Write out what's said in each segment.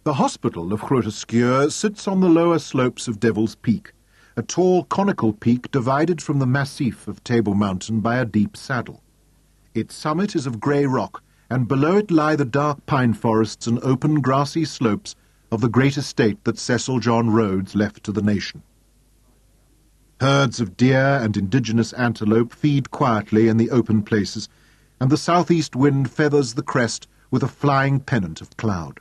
The hospital of Groote Schuur sits on the lower slopes of Devil's Peak, a tall conical peak divided from the massif of Table Mountain by a deep saddle. Its summit is of grey rock, and below it lie the dark pine forests and open grassy slopes of the great estate that Cecil John Rhodes left to the nation. Herds of deer and indigenous antelope feed quietly in the open places, and the southeast wind feathers the crest with a flying pennant of cloud.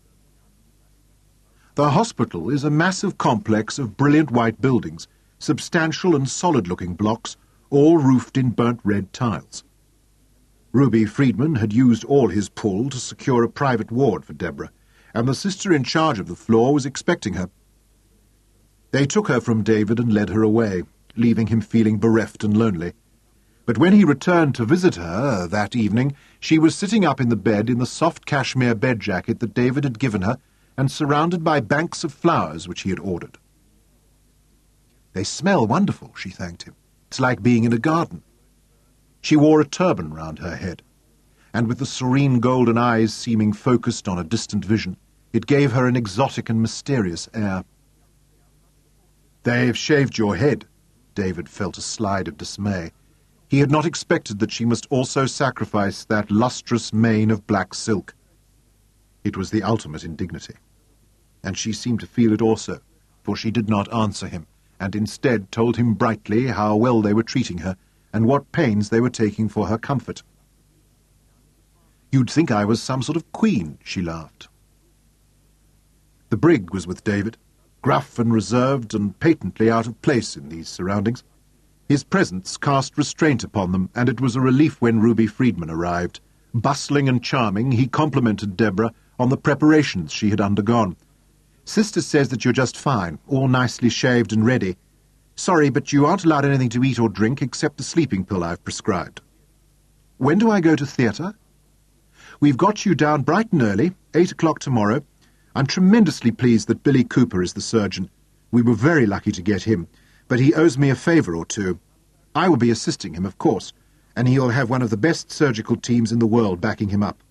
The hospital is a massive complex of brilliant white buildings, substantial and solid-looking blocks, all roofed in burnt red tiles. Ruby Friedman had used all his pull to secure a private ward for Deborah, and the sister in charge of the floor was expecting her. They took her from David and led her away, leaving him feeling bereft and lonely. But when he returned to visit her that evening, she was sitting up in the bed in the soft cashmere bed jacket that David had given her, and surrounded by banks of flowers which he had ordered. "They smell wonderful," she thanked him. "It's like being in a garden." She wore a turban round her head, and with the serene golden eyes seeming focused on a distant vision, it gave her an exotic and mysterious air. "They've shaved your head." David felt a slide of dismay. He had not expected that she must also sacrifice that lustrous mane of black silk. It was the ultimate indignity, and she seemed to feel it also, for she did not answer him, and instead told him brightly how well they were treating her, and what pains they were taking for her comfort. "You'd think I was some sort of queen," she laughed. The brig was with David, gruff and reserved and patently out of place in these surroundings. His presence cast restraint upon them, and it was a relief when Ruby Friedman arrived. Bustling and charming, he complimented Deborah on the preparations she had undergone. "Sister says that you're just fine, all nicely shaved and ready. Sorry, but you aren't allowed anything to eat or drink except the sleeping pill I've prescribed. When do I go to theatre? We've got you down bright and early, 8 o'clock tomorrow. I'm tremendously pleased that Billy Cooper is the surgeon. We were very lucky to get him, but he owes me a favour or two. I will be assisting him, of course, and he'll have one of the best surgical teams in the world backing him up.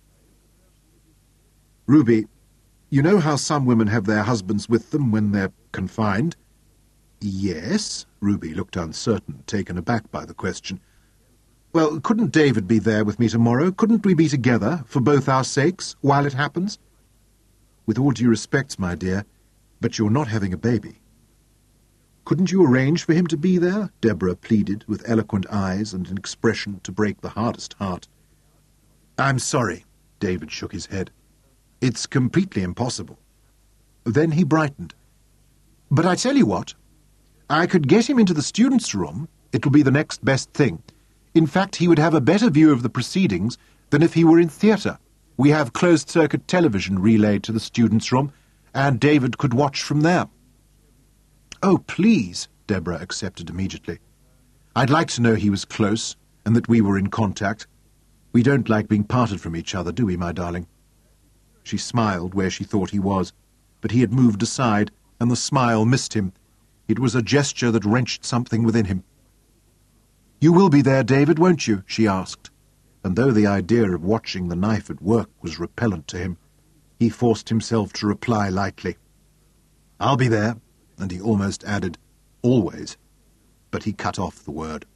Ruby, you know how some women have their husbands with them when they're confined?" "Yes." Ruby looked uncertain, taken aback by the question. "Well, couldn't David be there with me tomorrow? Couldn't we be together, for both our sakes, while it happens?" "With all due respect, my dear, but you're not having a baby." "Couldn't you arrange for him to be there?" Deborah pleaded, with eloquent eyes and an expression to break the hardest heart. "I'm sorry," David shook his head. "It's completely impossible." Then he brightened. "But I tell you what, I could get him into the students' room. It will be the next best thing. In fact, he would have a better view of the proceedings than if he were in theatre. We have closed-circuit television relayed to the students' room, and David could watch from there." "Oh, please," Deborah accepted immediately. "I'd like to know he was close, and that we were in contact. We don't like being parted from each other, do we, my darling?" She smiled where she thought he was, but he had moved aside, and the smile missed him. It was a gesture that wrenched something within him. "You will be there, David, won't you?" she asked, and though the idea of watching the knife at work was repellent to him, he forced himself to reply lightly. "I'll be there," and he almost added, "always," but he cut off the word.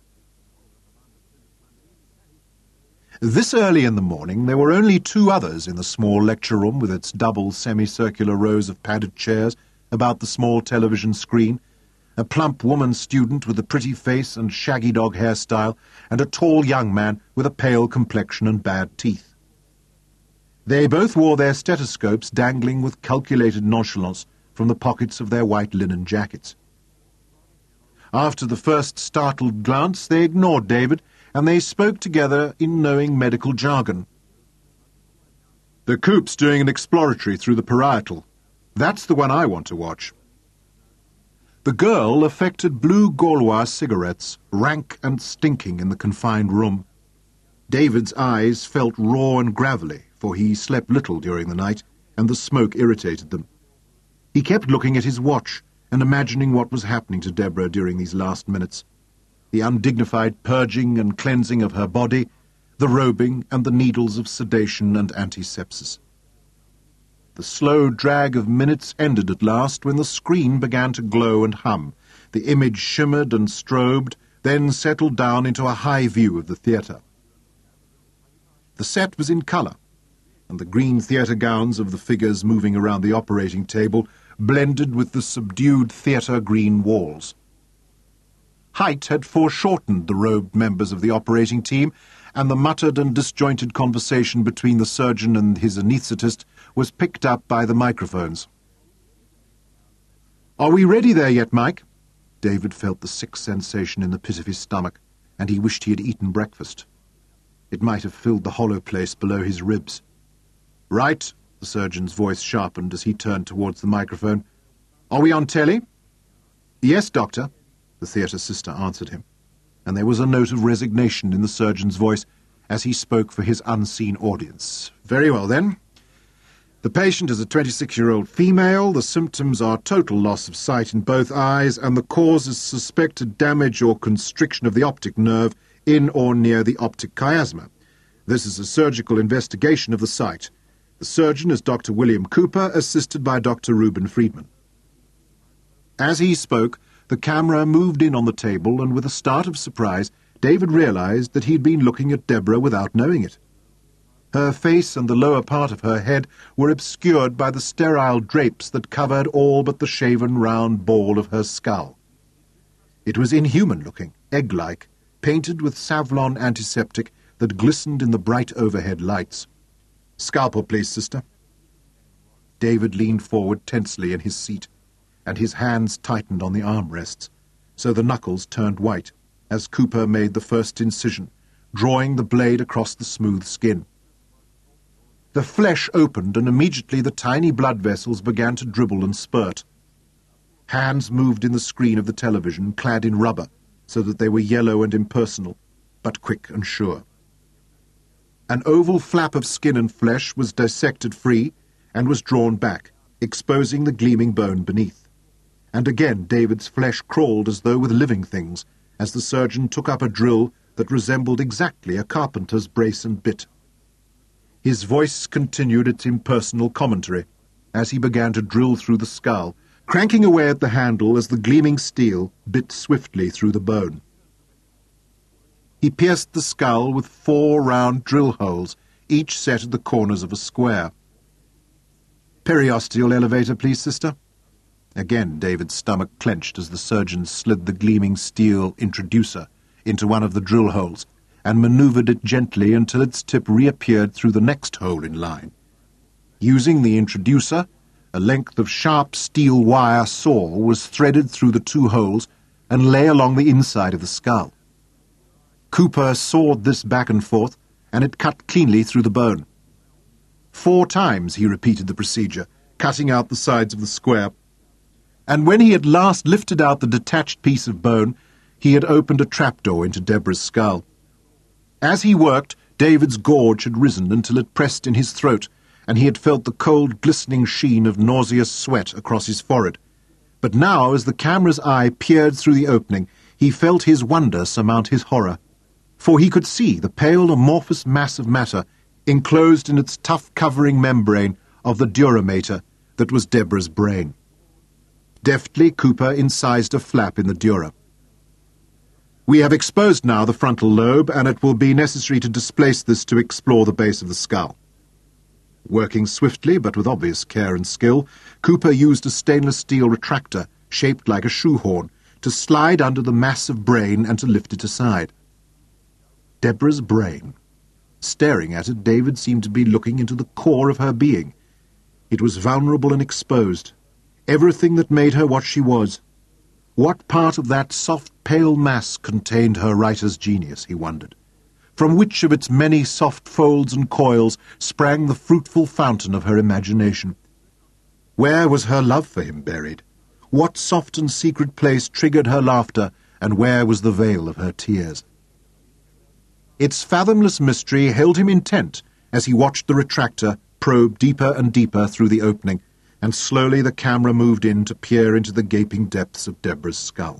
This early in the morning there were only 2 others in the small lecture room with its double semicircular rows of padded chairs about the small television screen, a plump woman student with a pretty face and shaggy dog hairstyle, and a tall young man with a pale complexion and bad teeth. They both wore their stethoscopes dangling with calculated nonchalance from the pockets of their white linen jackets. After the first startled glance, they ignored David, and they spoke together in knowing medical jargon. "The Coop's doing an exploratory through the parietal. That's the one I want to watch." The girl affected blue Gaulois cigarettes, rank and stinking in the confined room. David's eyes felt raw and gravelly, for he slept little during the night, and the smoke irritated them. He kept looking at his watch and imagining what was happening to Deborah during these last minutes. The undignified purging and cleansing of her body, the robing and the needles of sedation and antisepsis. The slow drag of minutes ended at last when the screen began to glow and hum. The image shimmered and strobed, then settled down into a high view of the theatre. The set was in colour, and the green theatre gowns of the figures moving around the operating table blended with the subdued theatre green walls. Height had foreshortened the robed members of the operating team, and the muttered and disjointed conversation between the surgeon and his anaesthetist was picked up by the microphones. "Are we ready there yet, Mike?" David felt the sick sensation in the pit of his stomach, and he wished he had eaten breakfast. It might have filled the hollow place below his ribs. "Right," the surgeon's voice sharpened as he turned towards the microphone. "Are we on telly?" "Yes, doctor," the theatre sister answered him, and there was a note of resignation in the surgeon's voice as he spoke for his unseen audience. "Very well, then. The patient is a 26-year-old female. The symptoms are total loss of sight in both eyes, and the cause is suspected damage or constriction of the optic nerve in or near the optic chiasma. This is a surgical investigation of the sight. The surgeon is Dr. William Cooper, assisted by Dr. Reuben Friedman." As he spoke, the camera moved in on the table, and with a start of surprise, David realized that he'd been looking at Deborah without knowing it. Her face and the lower part of her head were obscured by the sterile drapes that covered all but the shaven round ball of her skull. It was inhuman-looking, egg-like, painted with Savlon antiseptic that glistened in the bright overhead lights. "Scalpel, please, sister." David leaned forward tensely in his seat, and his hands tightened on the armrests, so the knuckles turned white as Cooper made the first incision, drawing the blade across the smooth skin. The flesh opened, and immediately the tiny blood vessels began to dribble and spurt. Hands moved in the screen of the television, clad in rubber, so that they were yellow and impersonal, but quick and sure. An oval flap of skin and flesh was dissected free and was drawn back, exposing the gleaming bone beneath. And again David's flesh crawled as though with living things, as the surgeon took up a drill that resembled exactly a carpenter's brace and bit. His voice continued its impersonal commentary as he began to drill through the skull, cranking away at the handle as the gleaming steel bit swiftly through the bone. He pierced the skull with 4 round drill holes, each set at the corners of a square. "Periosteal elevator, please, sister." Again David's stomach clenched as the surgeon slid the gleaming steel introducer into one of the drill holes and manoeuvred it gently until its tip reappeared through the next hole in line. Using the introducer, a length of sharp steel wire saw was threaded through the 2 holes and lay along the inside of the skull. Cooper sawed this back and forth, and it cut cleanly through the bone. 4 times he repeated the procedure, cutting out the sides of the square, and when he at last lifted out the detached piece of bone, he had opened a trapdoor into Deborah's skull. As he worked, David's gorge had risen until it pressed in his throat, and he had felt the cold, glistening sheen of nauseous sweat across his forehead. But now, as the camera's eye peered through the opening, he felt his wonder surmount his horror, for he could see the pale, amorphous mass of matter enclosed in its tough covering membrane of the duramater that was Deborah's brain. Deftly, Cooper incised a flap in the dura. "We have exposed now the frontal lobe, and it will be necessary to displace this to explore the base of the skull." Working swiftly, but with obvious care and skill, Cooper used a stainless steel retractor, shaped like a shoehorn, to slide under the mass of brain and to lift it aside. Deborah's brain. Staring at it, David seemed to be looking into the core of her being. It was vulnerable and exposed. Everything that made her what she was. What part of that soft, pale mass contained her writer's genius, he wondered. From which of its many soft folds and coils sprang the fruitful fountain of her imagination? Where was her love for him buried? What soft and secret place triggered her laughter, and where was the veil of her tears? Its fathomless mystery held him intent as he watched the retractor probe deeper and deeper through the opening, and slowly the camera moved in to peer into the gaping depths of Deborah's skull.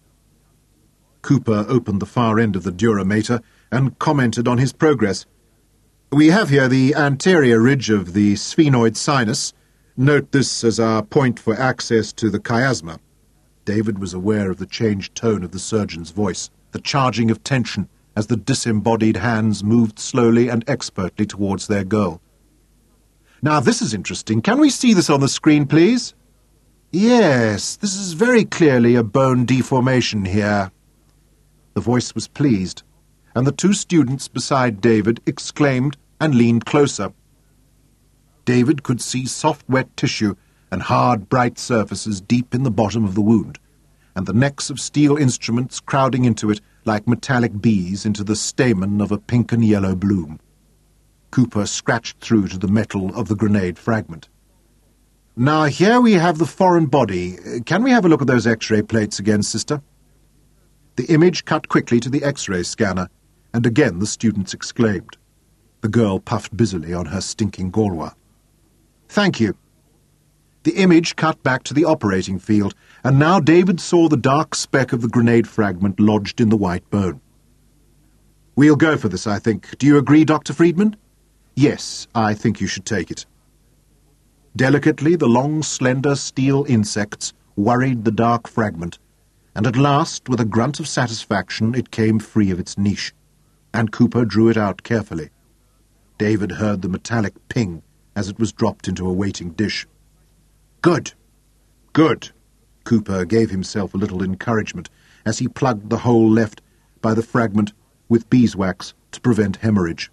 Cooper opened the far end of the duramater and commented on his progress. "We have here the anterior ridge of the sphenoid sinus, Note this as our point for access to the chiasma. David was aware of the changed tone of the surgeon's voice, the charging of tension as the disembodied hands moved slowly and expertly towards their goal. Now this is interesting. Can we see this on the screen, please? Yes, this is very clearly a bone deformation here. The voice was pleased, and the two students beside David exclaimed and leaned closer. David could see soft, wet tissue and hard, bright surfaces deep in the bottom of the wound, and the necks of steel instruments crowding into it like metallic bees into the stamen of a pink and yellow bloom. Cooper scratched through to the metal of the grenade fragment. Now here we have the foreign body. Can we have a look at those X-ray plates again, sister? The image cut quickly to the X-ray scanner, and again the students exclaimed. The girl puffed busily on her stinking Gaulois. Thank you. The image cut back to the operating field, and now David saw the dark speck of the grenade fragment lodged in the white bone. We'll go for this, I think. Do you agree, Dr. Friedman? Yes, I think you should take it. Delicately, the long, slender steel insects worried the dark fragment, and at last, with a grunt of satisfaction, it came free of its niche, and Cooper drew it out carefully. David heard the metallic ping as it was dropped into a waiting dish. Good. Good. Cooper gave himself a little encouragement as he plugged the hole left by the fragment with beeswax to prevent hemorrhage.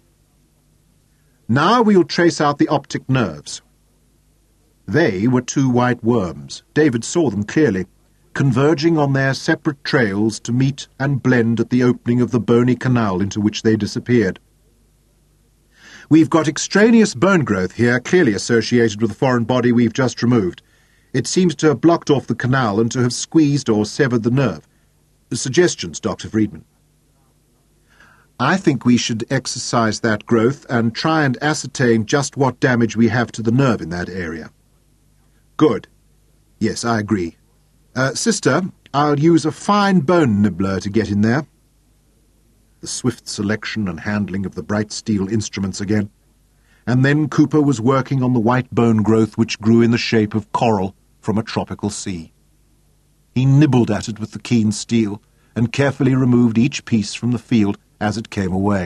Now we'll trace out the optic nerves. They were two white worms. David saw them clearly, converging on their separate trails to meet and blend at the opening of the bony canal into which they disappeared. We've got extraneous bone growth here, clearly associated with the foreign body we've just removed. It seems to have blocked off the canal and to have squeezed or severed the nerve. Suggestions, Dr. Friedman? I think we should exercise that growth and try and ascertain just what damage we have to the nerve in that area. Good. Yes, I agree. Sister, I'll use a fine bone nibbler to get in there. The swift selection and handling of the bright steel instruments again. And then Cooper was working on the white bone growth which grew in the shape of coral from a tropical sea. He nibbled at it with the keen steel and carefully removed each piece from the field as it came away.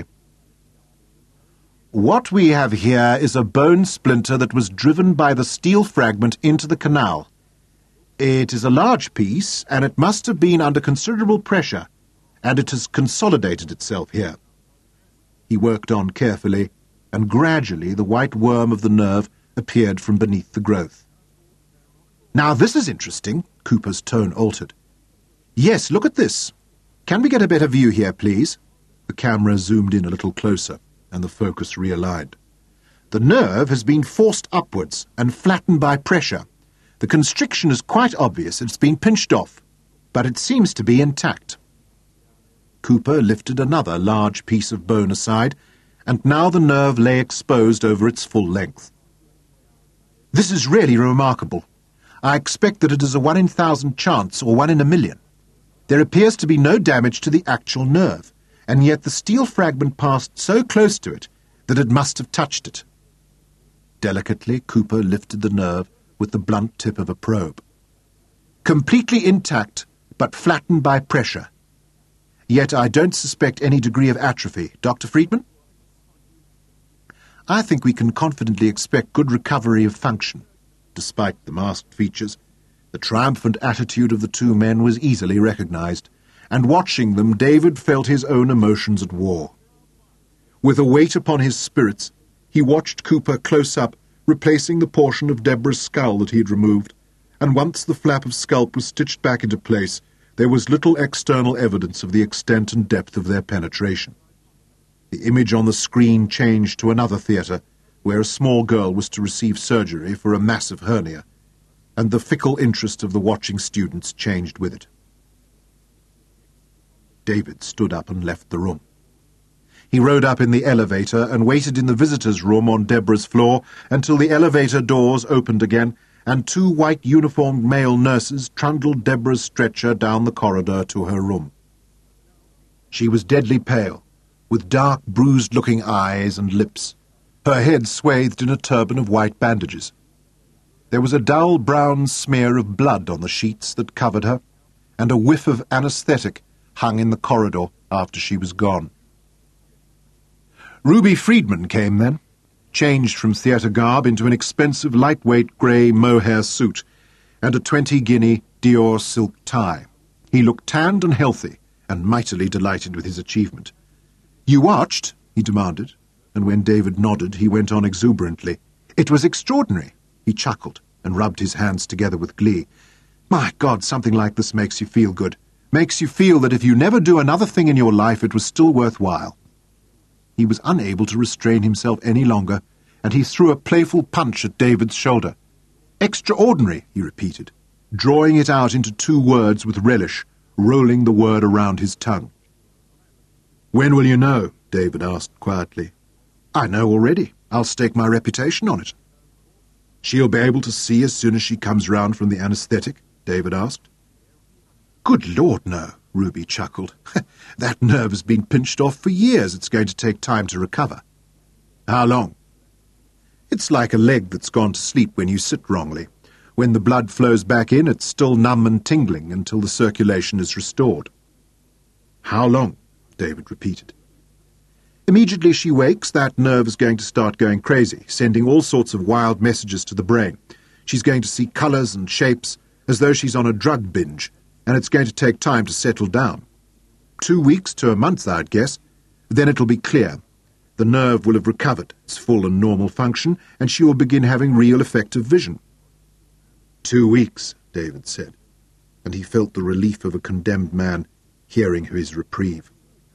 What we have here is a bone splinter that was driven by the steel fragment into the canal. It is a large piece, and it must have been under considerable pressure, and it has consolidated itself here. He worked on carefully, and gradually the white worm of the nerve appeared from beneath the growth. Now this is interesting. Cooper's tone altered. Yes, look at this. Can we get a better view here, please? The camera zoomed in a little closer, and the focus realigned. The nerve has been forced upwards and flattened by pressure. The constriction is quite obvious. It's been pinched off, but it seems to be intact. Cooper lifted another large piece of bone aside, and now the nerve lay exposed over its full length. This is really remarkable. I expect that it is a 1 in 1,000 chance or 1 in a million. There appears to be no damage to the actual nerve, and yet the steel fragment passed so close to it that it must have touched it. Delicately, Cooper lifted the nerve with the blunt tip of a probe. Completely intact, but flattened by pressure. Yet I don't suspect any degree of atrophy. Dr. Friedman? I think we can confidently expect good recovery of function. Despite the masked features, the triumphant attitude of the two men was easily recognized, and watching them, David felt his own emotions at war. With a weight upon his spirits, he watched Cooper close up, replacing the portion of Deborah's skull that he had removed, and once the flap of scalp was stitched back into place, there was little external evidence of the extent and depth of their penetration. The image on the screen changed to another theatre, where a small girl was to receive surgery for a massive hernia, and the fickle interest of the watching students changed with it. David stood up and left the room. He rode up in the elevator and waited in the visitors' room on Deborah's floor until the elevator doors opened again and two white-uniformed male nurses trundled Deborah's stretcher down the corridor to her room. She was deadly pale, with dark, bruised-looking eyes and lips, her head swathed in a turban of white bandages. There was a dull brown smear of blood on the sheets that covered her, and a whiff of anaesthetic hung in the corridor after she was gone. Ruby Friedman came then, changed from theatre garb into an expensive lightweight grey mohair suit and a 20-guinea Dior silk tie. He looked tanned and healthy, and mightily delighted with his achievement. "You watched?" he demanded, and when David nodded, he went on exuberantly. "It was extraordinary." He chuckled and rubbed his hands together with glee. "My God, something like this makes you feel good. Makes you feel that if you never do another thing in your life, it was still worthwhile." He was unable to restrain himself any longer, and he threw a playful punch at David's shoulder. "Extraordinary," he repeated, drawing it out into 2 words with relish, rolling the word around his tongue. "When will you know?" David asked quietly. "I know already. I'll stake my reputation on it." "She'll be able to see as soon as she comes round from the anaesthetic?" David asked. "Good Lord, no," Ruby chuckled. "That nerve has been pinched off for years. It's going to take time to recover." "How long?" "It's like a leg that's gone to sleep when you sit wrongly. When the blood flows back in, it's still numb and tingling until the circulation is restored." "How long?" David repeated. "Immediately she wakes, that nerve is going to start going crazy, sending all sorts of wild messages to the brain. She's going to see colours and shapes, as though she's on a drug binge, and it's going to take time to settle down. 2 weeks to a month, I'd guess. Then it'll be clear. The nerve will have recovered its full and normal function, and she will begin having real effective vision." 2 weeks, David said, and he felt the relief of a condemned man hearing of his reprieve.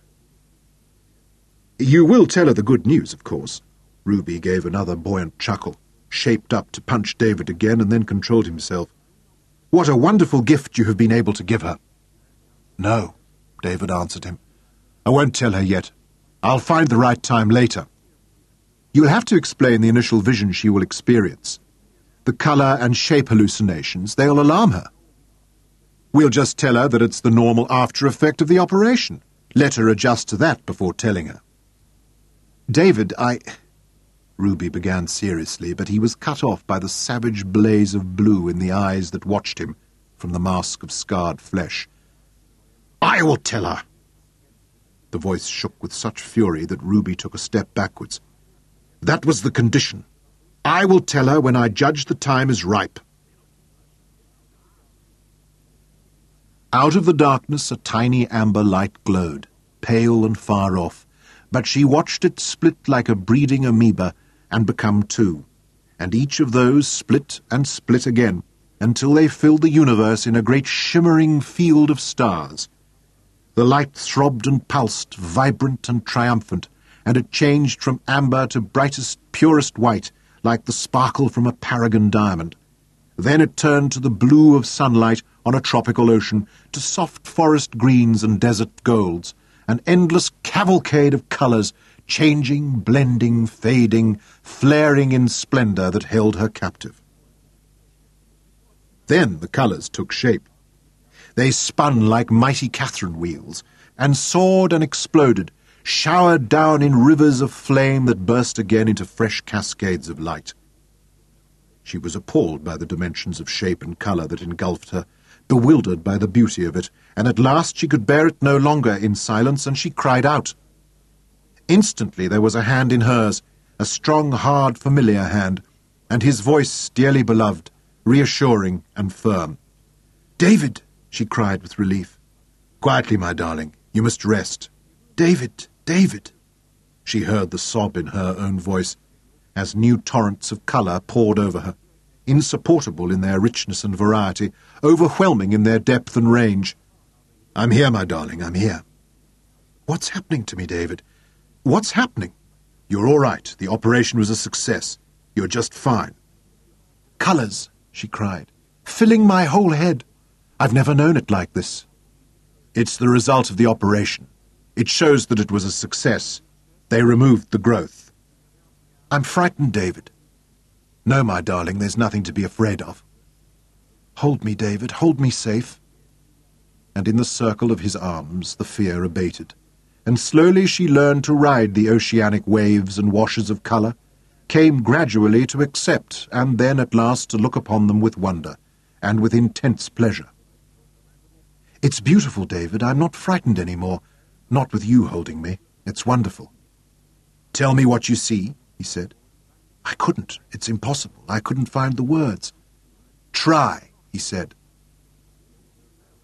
"You will tell her the good news, of course." Ruby gave another buoyant chuckle, shaped up to punch David again, and then controlled himself. "What a wonderful gift you have been able to give her." "No," David answered him. "I won't tell her yet. I'll find the right time later. You'll have to explain the initial vision she will experience. The colour and shape hallucinations, they'll alarm her. We'll just tell her that it's the normal after-effect of the operation. Let her adjust to that before telling her." "David, Ruby began seriously, but he was cut off by the savage blaze of blue in the eyes that watched him from the mask of scarred flesh. "I will tell her!" The voice shook with such fury that Ruby took a step backwards. "That was the condition. I will tell her when I judge the time is ripe." Out of the darkness a tiny amber light glowed, pale and far off, but she watched it split like a breeding amoeba and become 2, and each of those split and split again, until they filled the universe in a great shimmering field of stars. The light throbbed and pulsed, vibrant and triumphant, and it changed from amber to brightest, purest white, like the sparkle from a paragon diamond. Then it turned to the blue of sunlight on a tropical ocean, to soft forest greens and desert golds, an endless cavalcade of colours, changing, blending, fading, flaring in splendour that held her captive. Then the colours took shape. They spun like mighty Catherine wheels, and soared and exploded, showered down in rivers of flame that burst again into fresh cascades of light. She was appalled by the dimensions of shape and colour that engulfed her, bewildered by the beauty of it, and at last she could bear it no longer in silence, and she cried out. Instantly there was a hand in hers, a strong, hard, familiar hand, and his voice dearly beloved, reassuring and firm. "David!" she cried with relief. "Quietly, my darling. You must rest." "David! David!" She heard the sob in her own voice, as new torrents of colour poured over her, insupportable in their richness and variety, overwhelming in their depth and range. "I'm here, my darling, I'm here." "What's happening to me, David? What's happening?" "You're all right. The operation was a success. You're just fine." "Colours," she cried, "filling my whole head. I've never known it like this." "It's the result of the operation. It shows that it was a success. They removed the growth." "I'm frightened, David." "No, my darling, there's nothing to be afraid of." "Hold me, David, hold me safe." And in the circle of his arms the fear abated, and slowly she learned to ride the oceanic waves and washes of colour, came gradually to accept, and then at last to look upon them with wonder, and with intense pleasure. "It's beautiful, David. I'm not frightened any more. Not with you holding me. It's wonderful." "Tell me what you see," he said. "I couldn't. It's impossible. I couldn't find the words." "Try," he said.